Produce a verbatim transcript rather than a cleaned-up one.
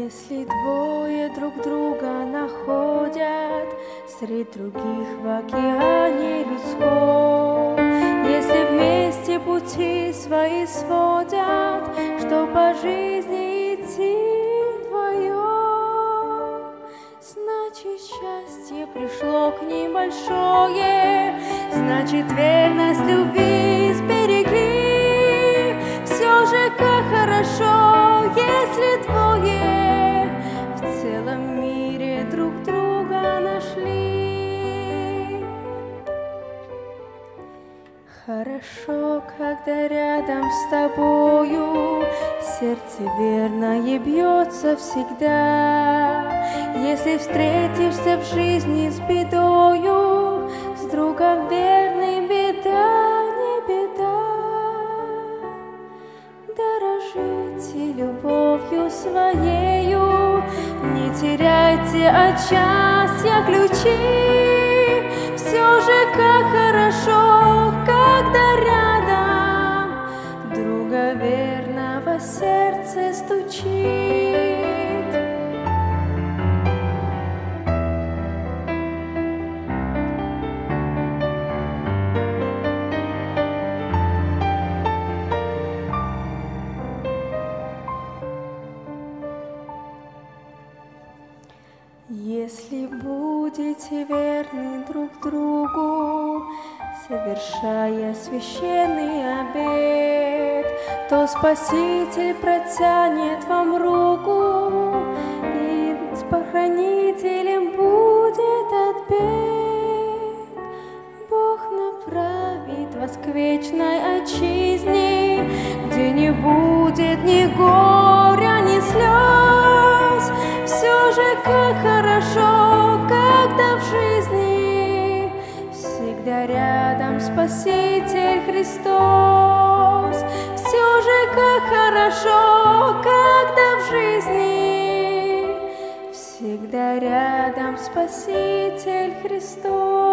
Если двое друг друга находят средь других в океане людском, если вместе пути свои сводят, что по жизни идти вдвоем, значит, счастье пришло к ним большое, значит, верность любви сберегли. Все же как хорошо, если двое в целом мире друг друга нашли. Хорошо, когда рядом с тобою сердце верное бьется всегда. Если встретишься в жизни с бедою, с другом верным беда не беда. Дорожите любовью своею, не теряйте от счастья ключи. Все же как хорошо, когда рядом друга верного сердце стучит. Если будете верны друг другу, совершая священный обет, то Спаситель протянет вам руку, и с похоронителем будет от бед. Бог направит вас к вечной отчизне, где не будет ни горя, ни слез. Все же как хорошо, когда в жизни всегда рядом Спаситель Христос. Все же как хорошо, когда в жизни всегда рядом Спаситель Христос.